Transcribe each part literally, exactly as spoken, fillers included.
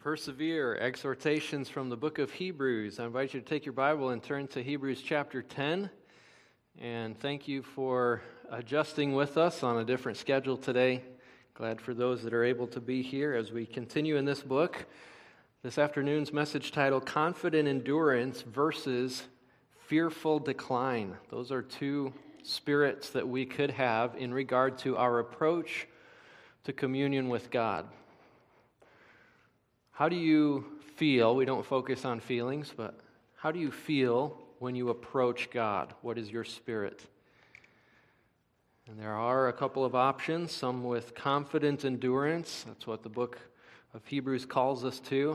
Persevere, exhortations from the book of Hebrews. I invite you to take your Bible and turn to Hebrews chapter ten. And thank you for adjusting with us on a different schedule today. Glad for those that are able to be here as we continue in this book. This afternoon's message title, Confident Endurance versus Fearful Decline. Those are two spirits that we could have in regard to our approach to communion with God. How do you feel? We don't focus on feelings, but how do you feel when you approach God? What is your spirit? And there are a couple of options, some with confident endurance. That's what the book of Hebrews calls us to.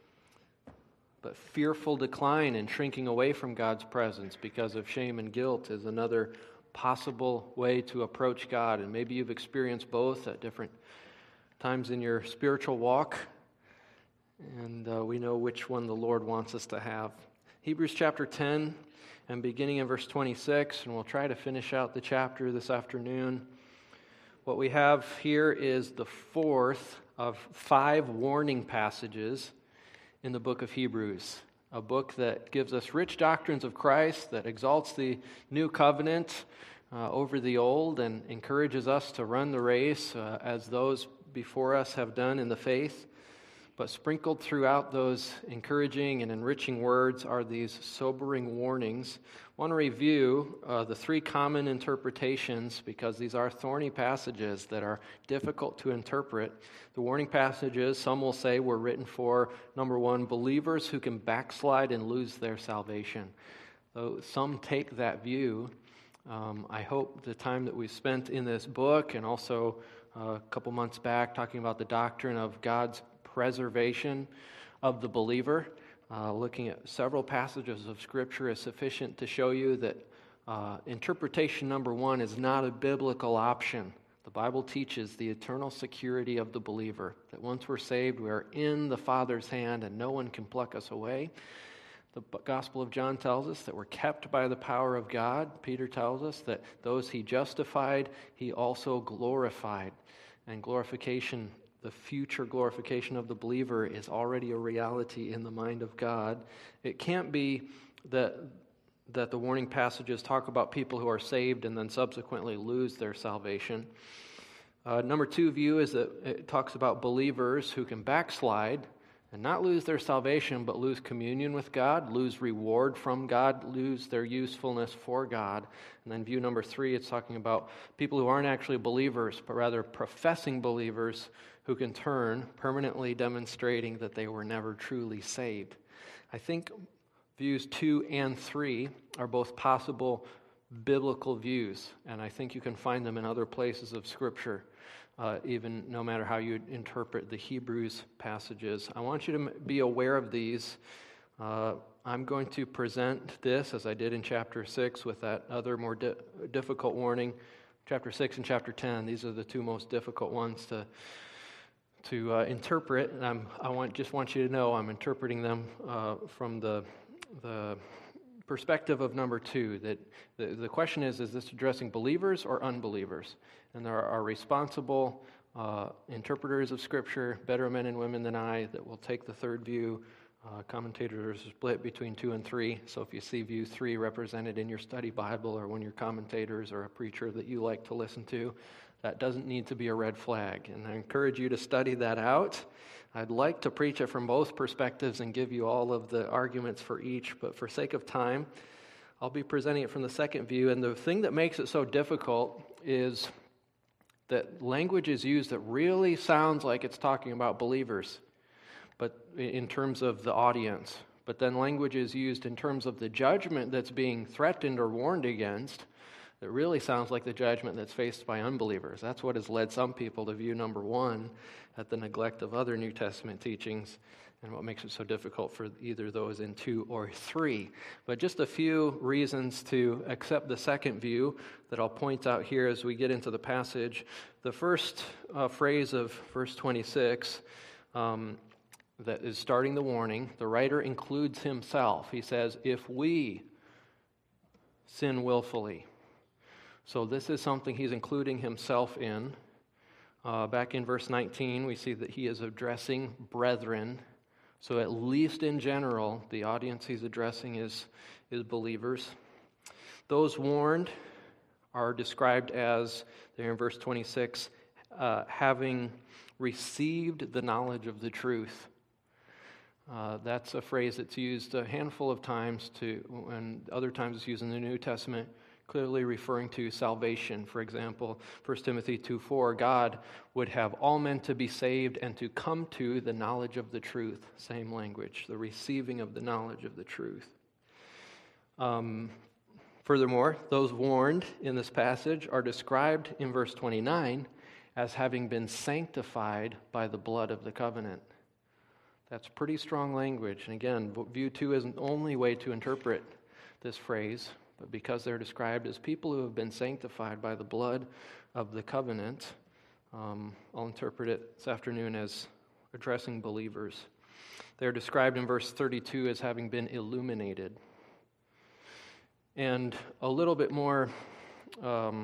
But fearful decline and shrinking away from God's presence because of shame and guilt is another possible way to approach God. And maybe you've experienced both at different times in your spiritual walk. And uh, we know which one the Lord wants us to have. Hebrews chapter ten, and beginning in verse twenty-six, and we'll try to finish out the chapter this afternoon. What we have here is the fourth of five warning passages in the book of Hebrews, a book that gives us rich doctrines of Christ, that exalts the new covenant uh, over the old, and encourages us to run the race uh, as those before us have done in the faith. But sprinkled throughout those encouraging and enriching words are these sobering warnings. I want to review uh, the three common interpretations because these are thorny passages that are difficult to interpret. The warning passages, some will say, were written for, number one, believers who can backslide and lose their salvation. Though some take that view, um, I hope the time that we've spent in this book and also uh, a couple months back talking about the doctrine of God's preservation of the believer, uh, looking at several passages of Scripture is sufficient to show you that uh, interpretation number one is not a biblical option. The Bible teaches the eternal security of the believer, that once we're saved, we are in the Father's hand and no one can pluck us away. The Gospel of John tells us that we're kept by the power of God. Peter tells us that those he justified, he also glorified. And glorification, the future glorification of the believer, is already a reality in the mind of God. It can't be that that the warning passages talk about people who are saved and then subsequently lose their salvation. Uh, number two view is that it talks about believers who can backslide and not lose their salvation, but lose communion with God, lose reward from God, lose their usefulness for God. And then view number three, it's talking about people who aren't actually believers, but rather professing believers who can turn, permanently demonstrating that they were never truly saved. I think views two and three are both possible biblical views, and I think you can find them in other places of Scripture, uh, even no matter how you interpret the Hebrews passages. I want you to be aware of these. Uh, I'm going to present this, as I did in chapter six, with that other more di- difficult warning. Chapter six and chapter ten, these are the two most difficult ones to to uh, interpret, and I'm, I want just want you to know I'm interpreting them uh, from the the perspective of number two. That the, the question is: is this addressing believers or unbelievers? And there are responsible uh, interpreters of Scripture, better men and women than I, that will take the third view. Uh, commentators are split between two and three. So if you see view three represented in your study Bible or one of your commentators or a preacher that you like to listen to, that doesn't need to be a red flag, and I encourage you to study that out. I'd like to preach it from both perspectives and give you all of the arguments for each, but for sake of time, I'll be presenting it from the second view. And the thing that makes it so difficult is that language is used that really sounds like it's talking about believers, but in terms of the audience. But then language is used in terms of the judgment that's being threatened or warned against. It really sounds like the judgment that's faced by unbelievers. That's what has led some people to view number one at the neglect of other New Testament teachings, and what makes it so difficult for either those in two or three. But just a few reasons to accept the second view that I'll point out here as we get into the passage. The first uh, phrase of verse twenty-six um, that is starting the warning, the writer includes himself. He says, if we sin willfully. So this is something he's including himself in. Uh, back in verse nineteen, we see that he is addressing brethren So at least in general, the audience he's addressing is, is believers. Those warned are described as, there in verse twenty-six, uh, having received the knowledge of the truth. Uh, that's a phrase that's used a handful of times, to, and other times it's used in the New Testament, clearly referring to salvation. For example, First Timothy two four, God would have all men to be saved and to come to the knowledge of the truth. Same language, the receiving of the knowledge of the truth. Um, furthermore, those warned in this passage are described in verse twenty-nine as having been sanctified by the blood of the covenant. That's pretty strong language. And again, view two isn't the only way to interpret this phrase, but because they're described as people who have been sanctified by the blood of the covenant, um, I'll interpret it this afternoon as addressing believers. They're described in verse thirty-two as having been illuminated. And a little bit more, um,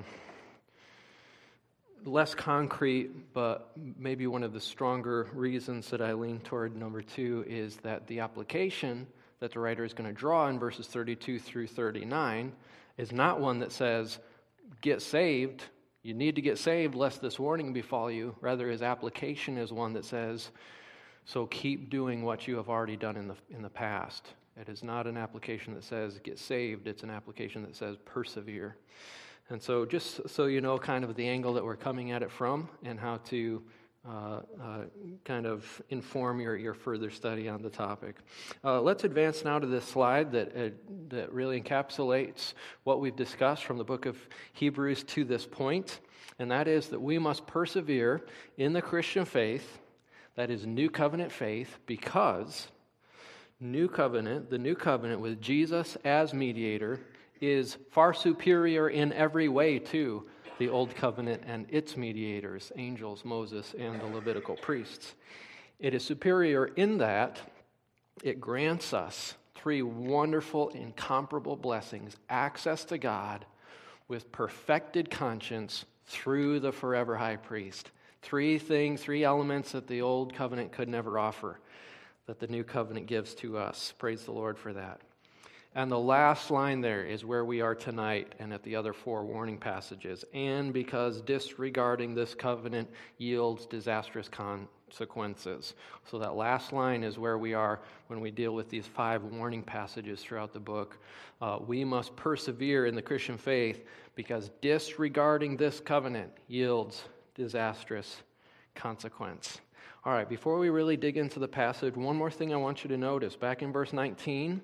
less concrete, but maybe one of the stronger reasons that I lean toward number two is that the application that the writer is going to draw in verses thirty-two through thirty-nine is not one that says, get saved, you need to get saved lest this warning befall you. Rather, his application is one that says, so keep doing what you have already done in the in the past. It is not an application that says, get saved. It's an application that says, persevere. And so just so you know kind of the angle that we're coming at it from and how to uh, uh, kind of inform your, your further study on the topic. Uh, let's advance now to this slide that, uh, that really encapsulates what we've discussed from the book of Hebrews to this point, and that is that we must persevere in the Christian faith, that is new covenant faith, because new covenant, the new covenant with Jesus as mediator, is far superior in every way to the old covenant and its mediators, angels, Moses, and the Levitical priests. It is superior in that it grants us three wonderful, incomparable blessings: access to God with perfected conscience through the forever high priest. Three things, three elements that the old covenant could never offer, that the new covenant gives to us. Praise the Lord for that. And the last line there is where we are tonight and at the other four warning passages. And because disregarding this covenant yields disastrous consequences. So that last line is where we are when we deal with these five warning passages throughout the book. Uh, we must persevere in the Christian faith because disregarding this covenant yields disastrous consequence. All right, before we really dig into the passage, one more thing I want you to notice. Back in verse nineteen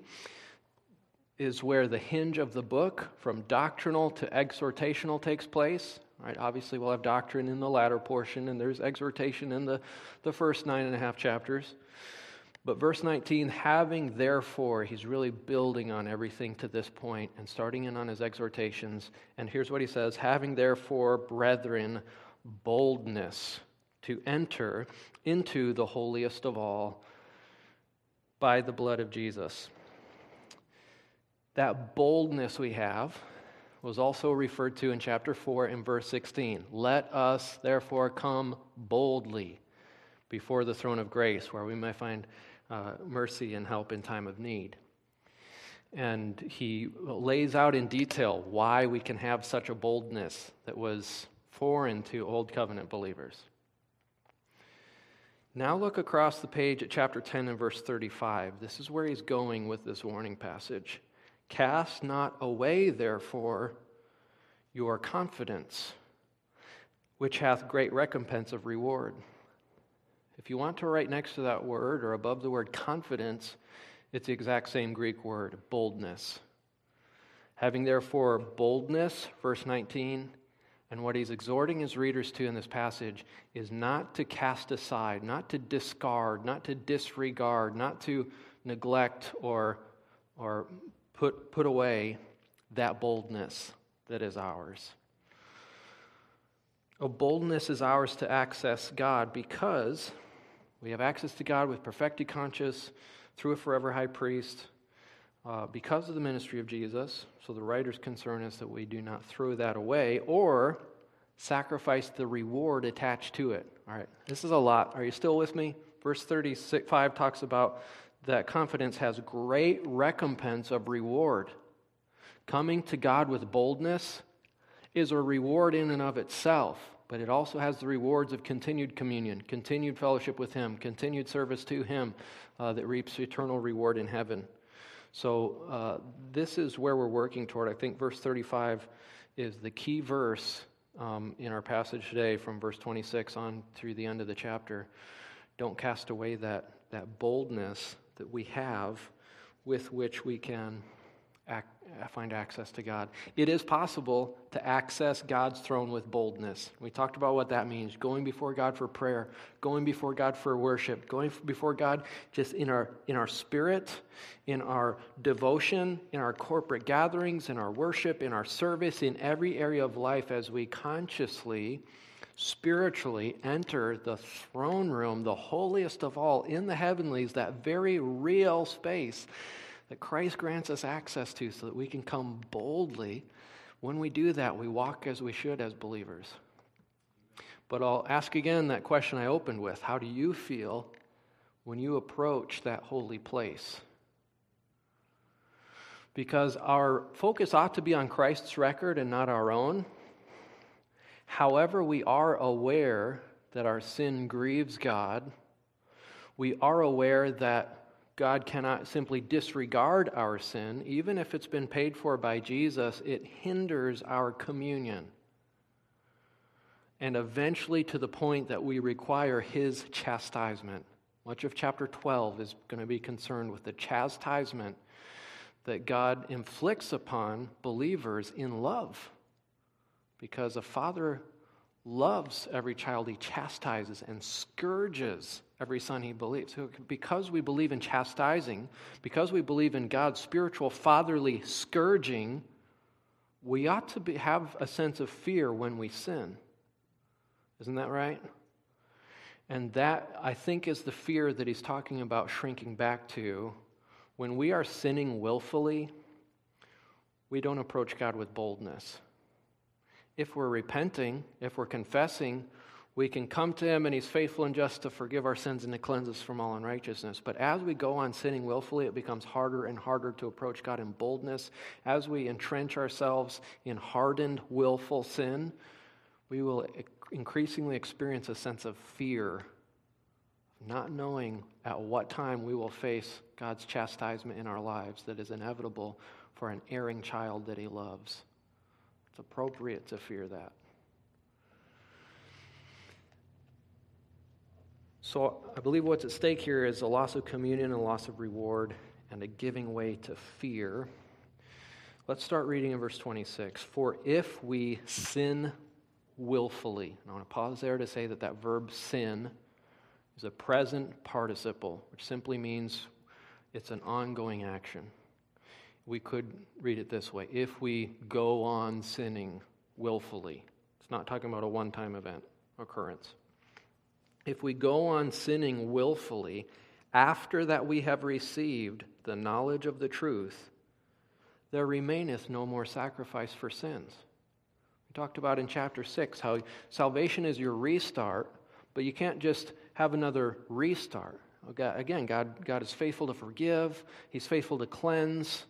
is where the hinge of the book from doctrinal to exhortational takes place. All right, obviously we'll have doctrine in the latter portion, and there's exhortation in the, the first nine and a half chapters. But verse nineteen, having therefore, he's really building on everything to this point and starting in on his exhortations. And here's what he says: having therefore, brethren, boldness to enter into the holiest of all by the blood of Jesus. That boldness we have was also referred to in chapter four in verse sixteen. Let us therefore come boldly before the throne of grace, where we may find uh, mercy and help in time of need. And he lays out in detail why we can have such a boldness that was foreign to Old Covenant believers. Now look across the page at chapter ten and verse thirty-five. This is where he's going with this warning passage. Cast not away, therefore, your confidence, which hath great recompense of reward. If you want to write next to that word or above the word confidence, it's the exact same Greek word, boldness. Having therefore boldness, verse nineteen, and what he's exhorting his readers to in this passage is not to cast aside, not to discard, not to disregard, not to neglect or, or put, put away that boldness that is ours. A boldness is ours to access God because we have access to God with perfected conscience through a forever high priest uh, because of the ministry of Jesus. So the writer's concern is that we do not throw that away or sacrifice the reward attached to it. All right, this is a lot. Are you still with me? Verse thirty-five talks about that confidence has great recompense of reward. Coming to God with boldness is a reward in and of itself, but it also has the rewards of continued communion, continued fellowship with Him, continued service to Him uh, that reaps eternal reward in heaven. So uh, this is where we're working toward. I think verse thirty-five is the key verse um, in our passage today, from verse twenty-six on through the end of the chapter. Don't cast away that, that boldness that we have with which we can act, find access to God. It is possible to access God's throne with boldness. We talked about what that means. Going before God for prayer, going before God for worship, going before God just in our in our spirit, in our devotion, in our corporate gatherings, in our worship, in our service, in every area of life, as we consciously, spiritually enter the throne room, the holiest of all, in the heavenlies, that very real space that Christ grants us access to so that we can come boldly. When we do that, we walk as we should as believers. But I'll ask again that question I opened with. How do you feel when you approach that holy place? Because our focus ought to be on Christ's record and not our own. However, we are aware that our sin grieves God. We are aware that God cannot simply disregard our sin. Even if it's been paid for by Jesus, it hinders our communion. And eventually to the point that we require His chastisement. Much of chapter twelve is going to be concerned with the chastisement that God inflicts upon believers in love. Because a father loves every child he chastises and scourges every son he believes. So because we believe in chastising, because we believe in God's spiritual fatherly scourging, we ought to be, have a sense of fear when we sin. Isn't that right? And that, I think, is the fear that he's talking about shrinking back to. When we are sinning willfully, we don't approach God with boldness. If we're repenting, if we're confessing, we can come to Him, and He's faithful and just to forgive our sins and to cleanse us from all unrighteousness. But as we go on sinning willfully, it becomes harder and harder to approach God in boldness. As we entrench ourselves in hardened, willful sin, we will increasingly experience a sense of fear, not knowing at what time we will face God's chastisement in our lives that is inevitable for an erring child that He loves. It's appropriate to fear that. So I believe what's at stake here is a loss of communion, a loss of reward, and a giving way to fear. Let's start reading in verse twenty-six. For if we sin willfully, and I want to pause there to say that that verb sin is a present participle, which simply means it's an ongoing action. We could read it this way: if we go on sinning willfully. It's not talking about a one-time event, occurrence. If we go on sinning willfully after that we have received the knowledge of the truth, there remaineth no more sacrifice for sins. We talked about in chapter six how salvation is your restart, but you can't just have another restart. Again, God, God is faithful to forgive. He's faithful to cleanse.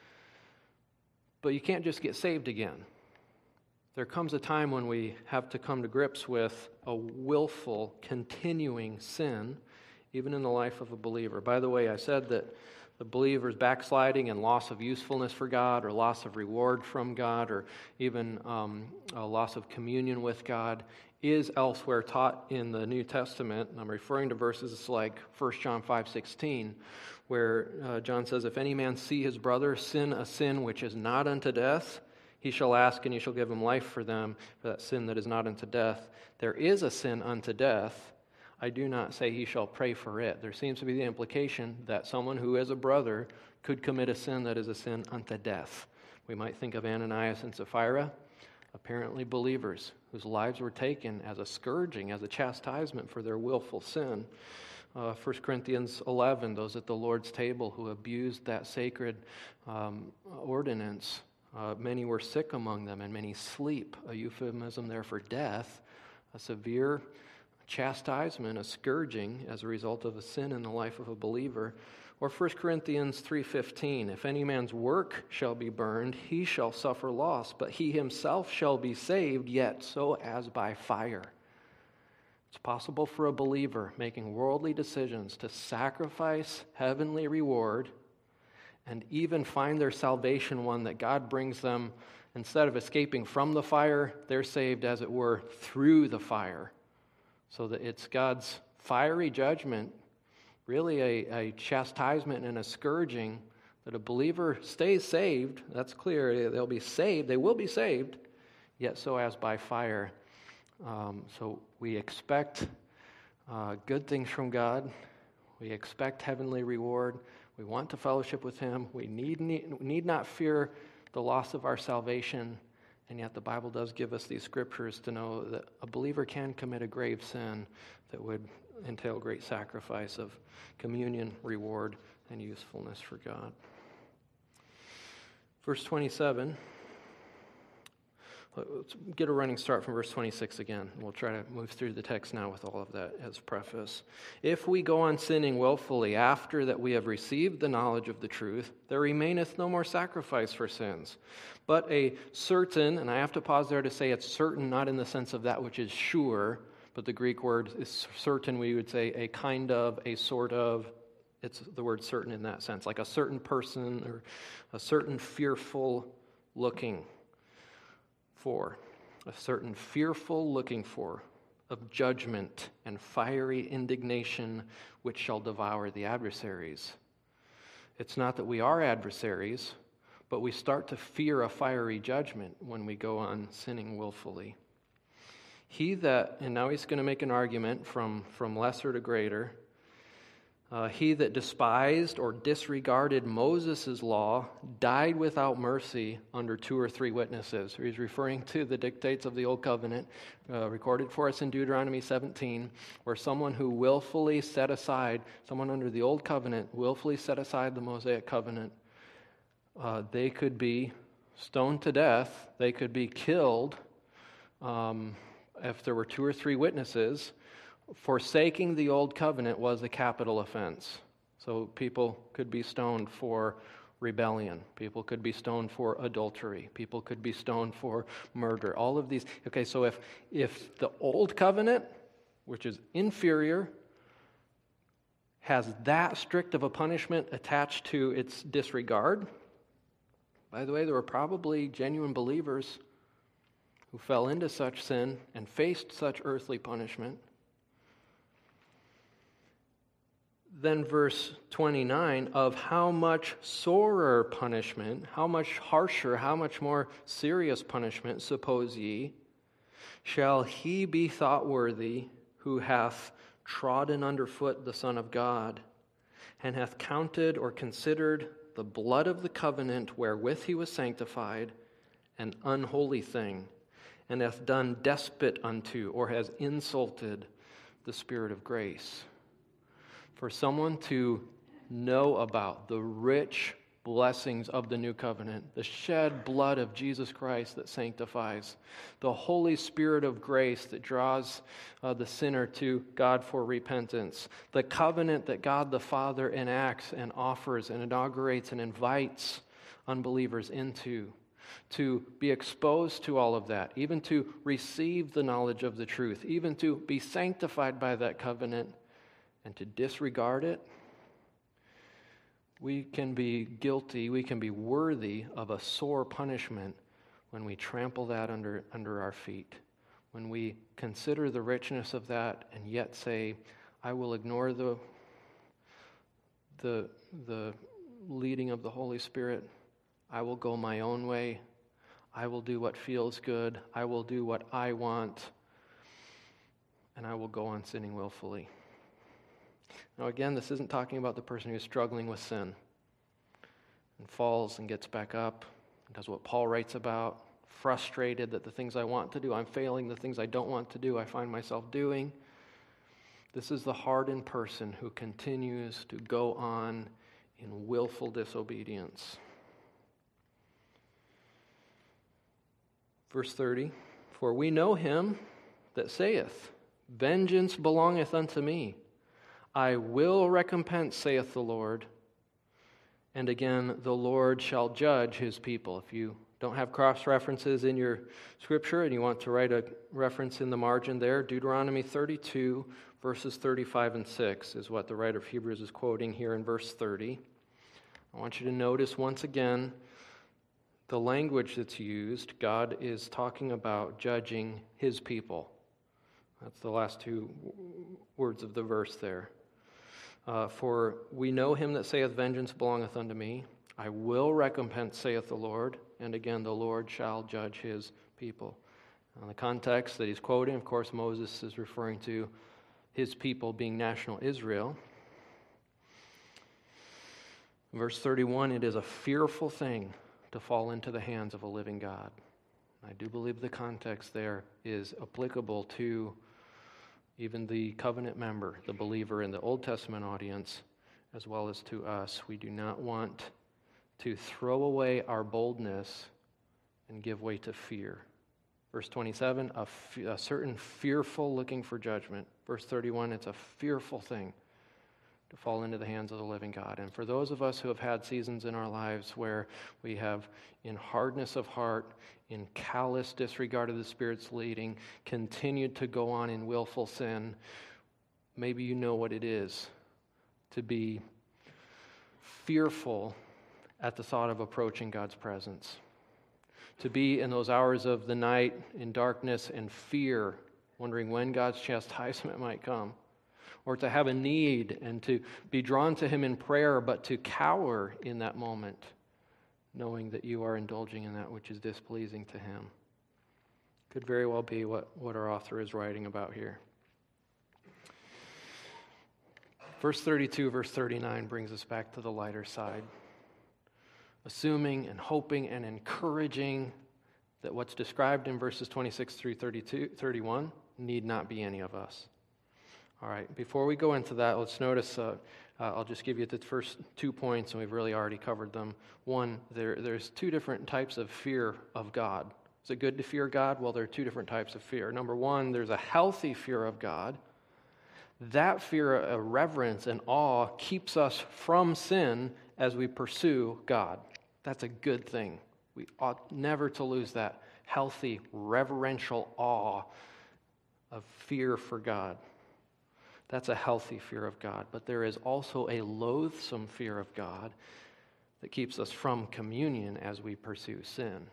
But you can't just get saved again. There comes a time when we have to come to grips with a willful, continuing sin, even in the life of a believer. By the way, I said that the believer's backsliding and loss of usefulness for God, or loss of reward from God, or even um, a loss of communion with God, is elsewhere taught in the New Testament. And I'm referring to verses like First John five sixteen, where uh, John says, if any man see his brother sin a sin which is not unto death, he shall ask, and you shall give him life for them, for that sin that is not unto death. There is a sin unto death. I do not say he shall pray for it. There seems to be the implication that someone who is a brother could commit a sin that is a sin unto death. We might think of Ananias and Sapphira, apparently believers whose lives were taken as a scourging, as a chastisement for their willful sin. Uh, First Corinthians eleven, those at the Lord's table who abused that sacred um, ordinance. Uh, many were sick among them, and many sleep, a euphemism there for death, a severe chastisement, a scourging as a result of a sin in the life of a believer. Or First Corinthians three fifteen, if any man's work shall be burned, he shall suffer loss, but he himself shall be saved, yet so as by fire. It's possible for a believer making worldly decisions to sacrifice heavenly reward and even find their salvation one that God brings them, instead of escaping from the fire, they're saved, as it were, through the fire. So that it's God's fiery judgment, really a, a chastisement and a scourging, that a believer stays saved. That's clear. They'll be saved. They will be saved, yet so as by fire. Um, so we expect uh, good things from God. We expect heavenly reward. We want to fellowship with Him. We need, need, need not fear the loss of our salvation. And yet the Bible does give us these scriptures to know that a believer can commit a grave sin that would entail great sacrifice of communion, reward, and usefulness for God. Verse twenty-seven. Let's get a running start from verse twenty-six again. We'll try to move through the text now with all of that as preface. If we go on sinning willfully after that we have received the knowledge of the truth, there remaineth no more sacrifice for sins, but a certain, and I have to pause there to say it's certain, not in the sense of that which is sure, but the Greek word is certain. We would say a kind of, a sort of. It's the word certain in that sense, like a certain person or a certain fearful looking for, a certain fearful looking for of judgment and fiery indignation which shall devour the adversaries. It's not that we are adversaries, but we start to fear a fiery judgment when we go on sinning willfully. He that, and now he's going to make an argument from, from lesser to greater, Uh, he that despised or disregarded Moses' law died without mercy under two or three witnesses. He's referring to the dictates of the Old Covenant, uh, recorded for us in Deuteronomy seventeen, where someone who willfully set aside, someone under the Old Covenant, willfully set aside the Mosaic Covenant, uh, they could be stoned to death, they could be killed um, if there were two or three witnesses. Forsaking the old covenant was a capital offense. So people could be stoned for rebellion. People could be stoned for adultery. People could be stoned for murder. All of these. Okay, so if, if the old covenant, which is inferior, has that strict of a punishment attached to its disregard, by the way, there were probably genuine believers who fell into such sin and faced such earthly punishment. Then verse twenty-nine, of how much sorer punishment, how much harsher, how much more serious punishment, suppose ye, shall he be thought worthy who hath trodden underfoot the Son of God, and hath counted or considered the blood of the covenant wherewith he was sanctified an unholy thing, and hath done despite unto, or has insulted the Spirit of grace. For someone to know about the rich blessings of the new covenant, the shed blood of Jesus Christ that sanctifies, the Holy Spirit of grace that draws uh, the sinner to God for repentance, the covenant that God the Father enacts and offers and inaugurates and invites unbelievers into, to be exposed to all of that, even to receive the knowledge of the truth, even to be sanctified by that covenant, and to disregard it, we can be guilty, we can be worthy of a sore punishment when we trample that under, under our feet. When we consider the richness of that and yet say, I will ignore the, the, the leading of the Holy Spirit. I will go my own way. I will do what feels good. I will do what I want. And I will go on sinning willfully. Now again, this isn't talking about the person who's struggling with sin and falls and gets back up and does what Paul writes about, frustrated that the things I want to do, I'm failing, the things I don't want to do, I find myself doing. This is the hardened person who continues to go on in willful disobedience. Verse thirty, for we know him that saith, Vengeance belongeth unto me. I will recompense, saith the Lord. And again, the Lord shall judge his people. If you don't have cross-references in your scripture and you want to write a reference in the margin there, Deuteronomy thirty-two, verses thirty-five and six is what the writer of Hebrews is quoting here in verse thirty. I want you to notice once again the language that's used. God is talking about judging his people. That's the last two words of the verse there. Uh, For we know him that saith, vengeance belongeth unto me. I will recompense, saith the Lord. And again, the Lord shall judge his people. Now, the context that he's quoting, of course, Moses is referring to his people being national Israel. Verse thirty-one, it is a fearful thing to fall into the hands of a living God. I do believe the context there is applicable to even the covenant member, the believer in the Old Testament audience, as well as to us. We do not want to throw away our boldness and give way to fear. Verse twenty-seven, a, f- a certain fearful looking for judgment. Verse thirty-one, it's a fearful thing to fall into the hands of the living God. And for those of us who have had seasons in our lives where we have, in hardness of heart, in callous disregard of the Spirit's leading, continued to go on in willful sin, maybe you know what it is to be fearful at the thought of approaching God's presence. To be in those hours of the night in darkness and fear, wondering when God's chastisement might come. Or to have a need and to be drawn to him in prayer, but to cower in that moment, knowing that you are indulging in that which is displeasing to him. Could very well be what, what our author is writing about here. Verse thirty-two, verse thirty-nine brings us back to the lighter side. Assuming and hoping and encouraging that what's described in verses twenty-six through thirty-two, thirty-one need not be any of us. All right, before we go into that, let's notice, uh, uh, I'll just give you the first two points, and we've really already covered them. One, there, there's two different types of fear of God. Is it good to fear God? Well, there are two different types of fear. Number one, there's a healthy fear of God. That fear, a reverence and awe, keeps us from sin as we pursue God. That's a good thing. We ought never to lose that healthy, reverential awe of fear for God. That's a healthy fear of God. But there is also a loathsome fear of God that keeps us from communion as we pursue sin.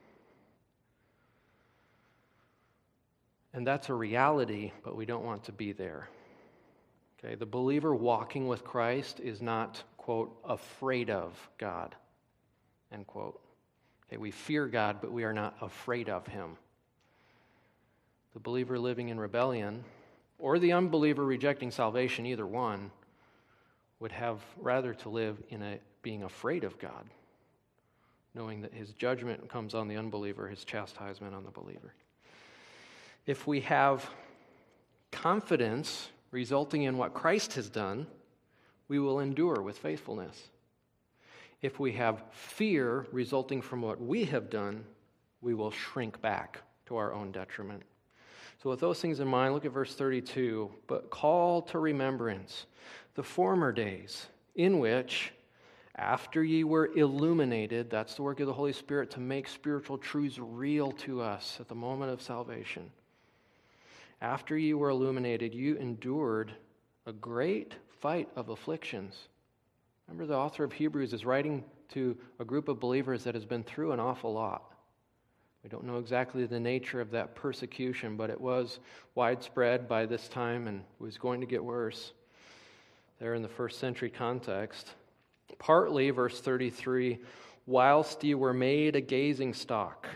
And that's a reality, but we don't want to be there. Okay, the believer walking with Christ is not, quote, afraid of God, end quote. Okay, we fear God, but we are not afraid of him. The believer living in rebellion, or the unbeliever rejecting salvation, either one, would have rather to live in a being afraid of God, knowing that his judgment comes on the unbeliever, his chastisement on the believer. If we have confidence resulting in what Christ has done, we will endure with faithfulness. If we have fear resulting from what we have done, we will shrink back to our own detriment. So with those things in mind, look at verse thirty-two. But call to remembrance the former days in which, after ye were illuminated, that's the work of the Holy Spirit to make spiritual truths real to us at the moment of salvation. After ye were illuminated, you endured a great fight of afflictions. Remember, the author of Hebrews is writing to a group of believers that has been through an awful lot. We don't know exactly the nature of that persecution, but it was widespread by this time and was going to get worse there in the first century context. Partly, verse thirty-three, whilst ye were made a gazing stock,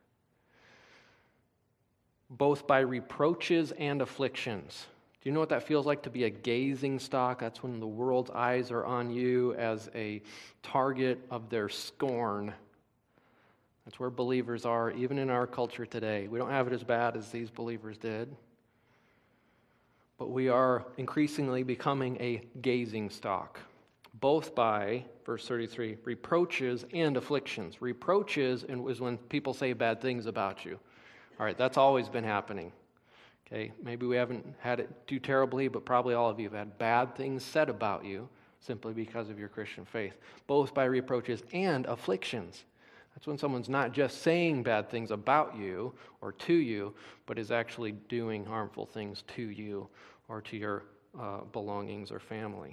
both by reproaches and afflictions. Do you know what that feels like to be a gazing stock? That's when the world's eyes are on you as a target of their scorn. That's where believers are, even in our culture today. We don't have it as bad as these believers did. But we are increasingly becoming a gazing stock, both by, verse thirty-three, reproaches and afflictions. Reproaches is when people say bad things about you. All right, that's always been happening. Okay, maybe we haven't had it too terribly, but probably all of you have had bad things said about you simply because of your Christian faith, both by reproaches and afflictions. That's when someone's not just saying bad things about you or to you, but is actually doing harmful things to you or to your uh, belongings or family.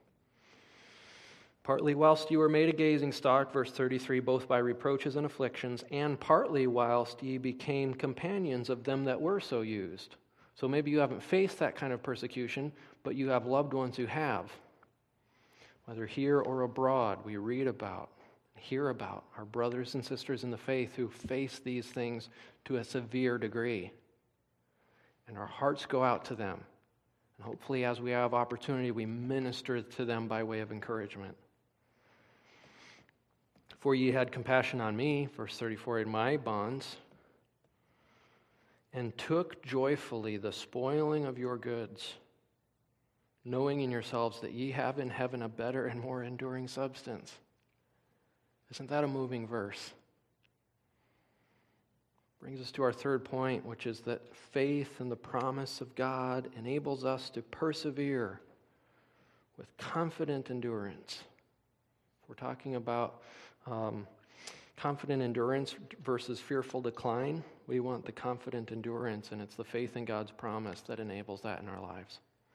Partly whilst you were made a gazing stock, verse thirty-three, both by reproaches and afflictions, and partly whilst ye became companions of them that were so used. So maybe you haven't faced that kind of persecution, but you have loved ones who have. Whether here or abroad, we read about, hear about our brothers and sisters in the faith who face these things to a severe degree. And our hearts go out to them. And hopefully as we have opportunity, we minister to them by way of encouragement. For ye had compassion on me, verse thirty-four, in my bonds, and took joyfully the spoiling of your goods, knowing in yourselves that ye have in heaven a better and more enduring substance. Isn't that a moving verse? Brings us to our third point, which is that faith in the promise of God enables us to persevere with confident endurance. We're talking about um, confident endurance versus fearful decline. We want the confident endurance, and it's the faith in God's promise that enables that in our lives.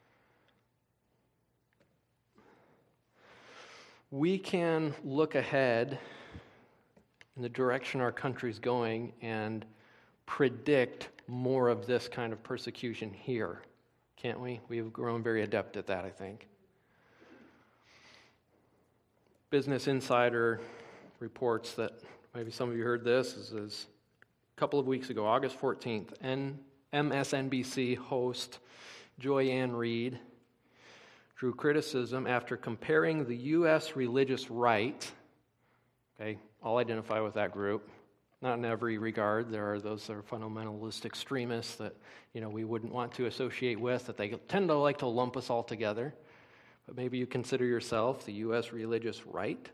We can look ahead in the direction our country's going and predict more of this kind of persecution here, can't we? We've grown very adept at that, I think. Business Insider reports that, maybe some of you heard this, is, is a couple of weeks ago, August fourteenth, M S N B C host Joy Ann Reid drew criticism after comparing the U S religious right, okay, I'll identify with that group, not in every regard. There are those that are fundamentalist extremists that, you know, we wouldn't want to associate with, that they tend to like to lump us all together. But maybe you consider yourself the U S religious right.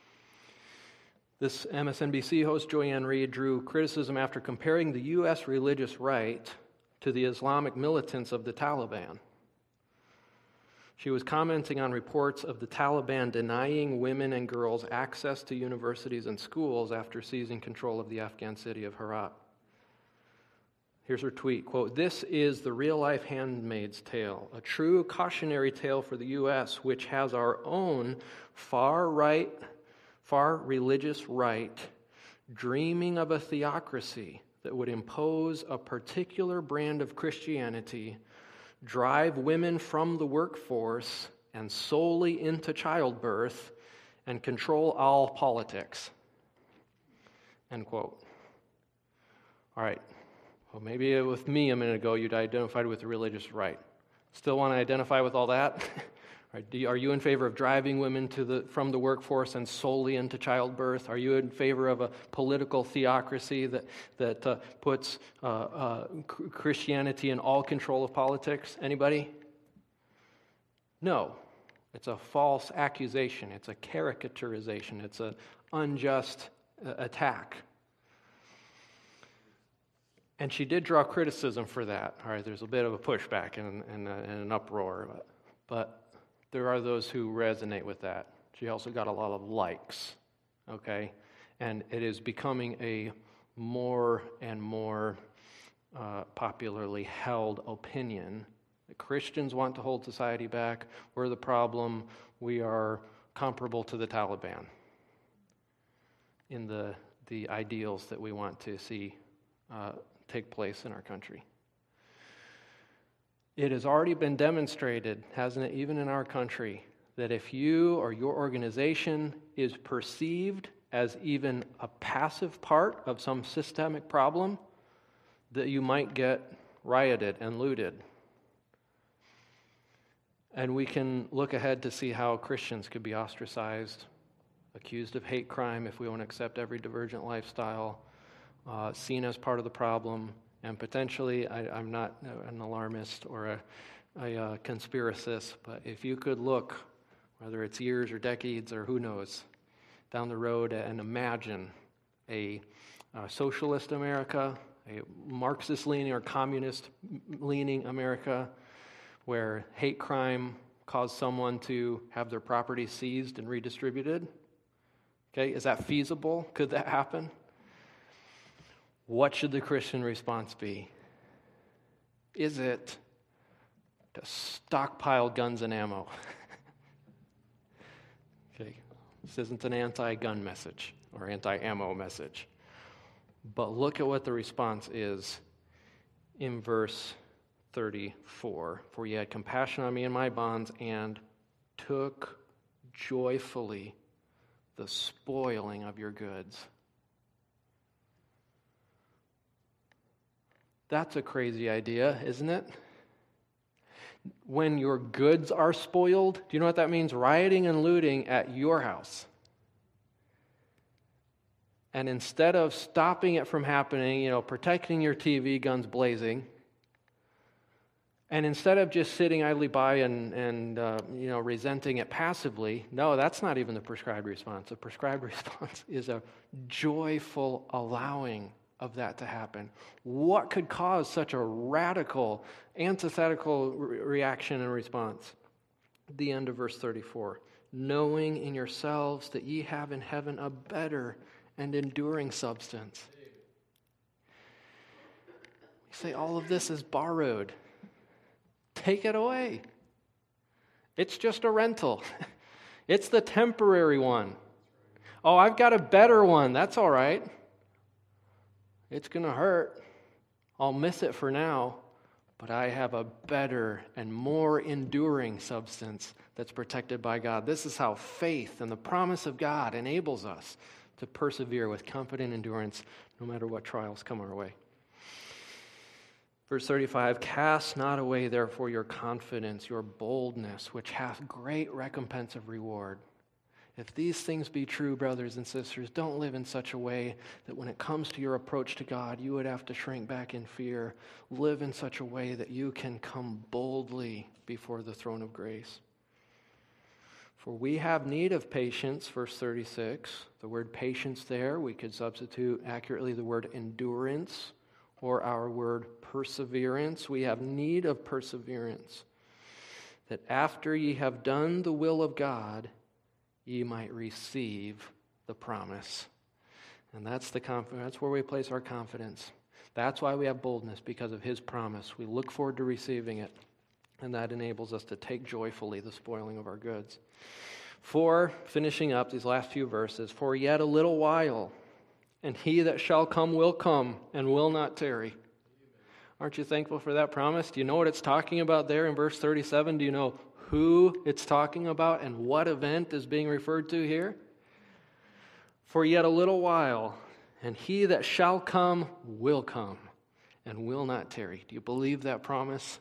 This M S N B C host, Joy Ann Reid, drew criticism after comparing the U S religious right to the Islamic militants of the Taliban. She was commenting on reports of the Taliban denying women and girls access to universities and schools after seizing control of the Afghan city of Herat. Here's her tweet, quote, "This is the real-life Handmaid's Tale, a true cautionary tale for the U S, which has our own far-right, far religious right, dreaming of a theocracy that would impose a particular brand of Christianity, drive women from the workforce and solely into childbirth, and control all politics." End quote. All right. Well, maybe with me a minute ago you'd identified with the religious right. Still want to identify with all that? Right, do you, are you in favor of driving women to the, from the workforce and solely into childbirth? Are you in favor of a political theocracy that, that uh, puts uh, uh, Christianity in all control of politics? Anybody? No. It's a false accusation. It's a caricaturization. It's an unjust uh, attack. And she did draw criticism for that. All right, there's a bit of a pushback and, and, uh, and an uproar. But, but there are those who resonate with that. She also got a lot of likes, okay? And it is becoming a more and more uh, popularly held opinion that Christians want to hold society back. We're the problem. We are comparable to the Taliban in the, the ideals that we want to see uh, take place in our country. It has already been demonstrated, hasn't it, even in our country, that if you or your organization is perceived as even a passive part of some systemic problem, that you might get rioted and looted. And we can look ahead to see how Christians could be ostracized, accused of hate crime if we won't accept every divergent lifestyle, uh, seen as part of the problem, and potentially, I, I'm not an alarmist or a, a, a conspiracist, but if you could look, whether it's years or decades or who knows, down the road and imagine a, a socialist America, a Marxist-leaning or communist-leaning America where hate crime caused someone to have their property seized and redistributed? Okay, is that feasible? Could that happen? What should the Christian response be? Is it to stockpile guns and ammo? Okay, this isn't an anti-gun message or anti-ammo message. But look at what the response is in verse thirty-four. For ye had compassion on me and my bonds, and took joyfully the spoiling of your goods. That's a crazy idea, isn't it? When your goods are spoiled, do you know what that means? Rioting and looting at your house. And instead of stopping it from happening, you know, protecting your T V, guns blazing, and instead of just sitting idly by and, and uh, you know, resenting it passively, no, that's not even the prescribed response. The prescribed response is a joyful allowing of that to happen. What could cause such a radical, antithetical re- reaction and response? The end of verse thirty-four. Knowing in yourselves that ye have in heaven a better and enduring substance. You say all of this is borrowed. Take it away. It's just a rental. It's the temporary one. Oh, I've got a better one. That's all right. It's going to hurt. I'll miss it for now, but I have a better and more enduring substance that's protected by God. This is how faith and the promise of God enables us to persevere with confident endurance no matter what trials come our way. Verse thirty-five, cast not away therefore your confidence, your boldness, which hath great recompense of reward. If these things be true, brothers and sisters, don't live in such a way that when it comes to your approach to God, you would have to shrink back in fear. Live in such a way that you can come boldly before the throne of grace. For we have need of patience, verse thirty-six. The word patience there, we could substitute accurately the word endurance or our word perseverance. We have need of perseverance, that after ye have done the will of God, ye might receive the promise. And that's the confidence. That's where we place our confidence. That's why we have boldness, because of his promise. We look forward to receiving it, and that enables us to take joyfully the spoiling of our goods. For, finishing up these last few verses, for yet a little while, and he that shall come will come, and will not tarry. Aren't you thankful for that promise? Do you know what it's talking about there in verse thirty-seven? Do you know who it's talking about and what event is being referred to here? For yet a little while, and he that shall come will come, and will not tarry. Do you believe that promise?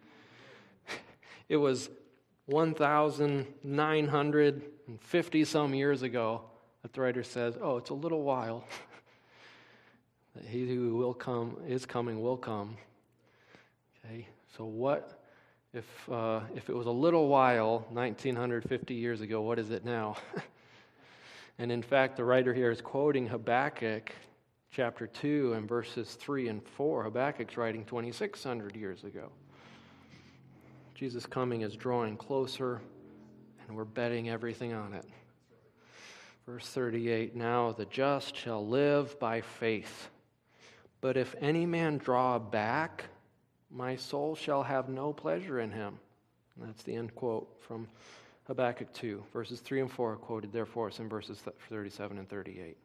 It was one thousand nine hundred fifty some years ago that the writer says, oh, it's a little while. That he who will come, is coming, will come. Okay, so what, if uh, if it was a little while, nineteen fifty years ago, what is it now? And in fact, the writer here is quoting Habakkuk chapter two and verses three and four. Habakkuk's writing twenty-six hundred years ago. Jesus' coming is drawing closer, and we're betting everything on it. Verse thirty-eight, now the just shall live by faith. But if any man draw back, my soul shall have no pleasure in him. And that's the end quote from Habakkuk two. Verses three and four are quoted there for us in verses thirty-seven and thirty-eight.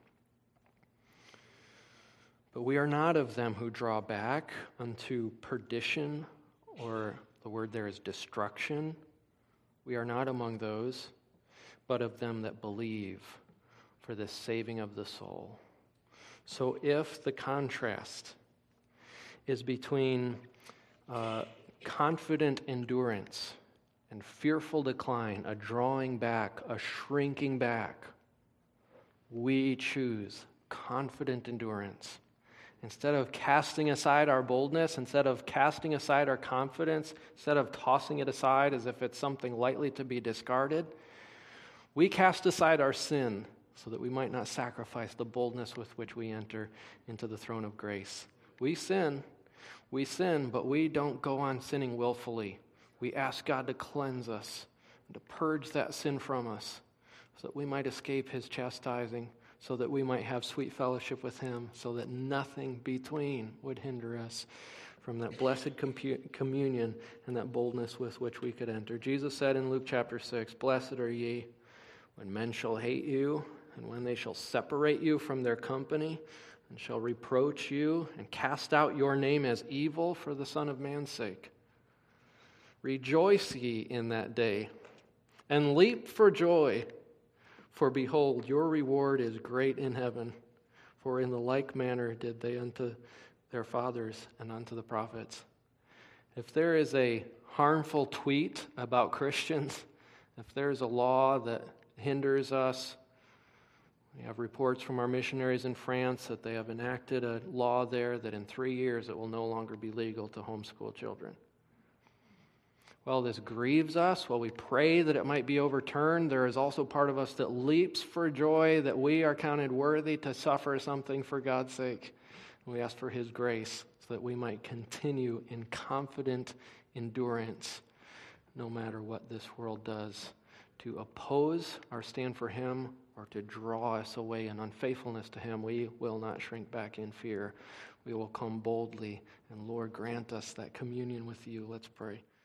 But we are not of them who draw back unto perdition, or the word there is destruction. We are not among those, but of them that believe for the saving of the soul. So if the contrast is between uh, confident endurance and fearful decline, a drawing back, a shrinking back, we choose confident endurance. Instead of casting aside our boldness, instead of casting aside our confidence, instead of tossing it aside as if it's something lightly to be discarded, we cast aside our sin so that we might not sacrifice the boldness with which we enter into the throne of grace. We sin. We sin, but we don't go on sinning willfully. We ask God to cleanse us and to purge that sin from us so that we might escape his chastising, so that we might have sweet fellowship with him, so that nothing between would hinder us from that blessed compu- communion and that boldness with which we could enter. Jesus said in Luke chapter six, "Blessed are ye when men shall hate you, and when they shall separate you from their company, and shall reproach you, and cast out your name as evil for the Son of Man's sake. Rejoice ye in that day, and leap for joy, for behold, your reward is great in heaven. For in the like manner did they unto their fathers and unto the prophets." If there is a harmful tweet about Christians, if there's a law that hinders us, we have reports from our missionaries in France that they have enacted a law there that in three years it will no longer be legal to homeschool children. While this grieves us, while we pray that it might be overturned, there is also part of us that leaps for joy that we are counted worthy to suffer something for God's sake. And we ask for his grace so that we might continue in confident endurance, no matter what this world does, to oppose our stand for him or to draw us away in unfaithfulness to him. We will not shrink back in fear. We will come boldly, and Lord, grant us that communion with you. Let's pray.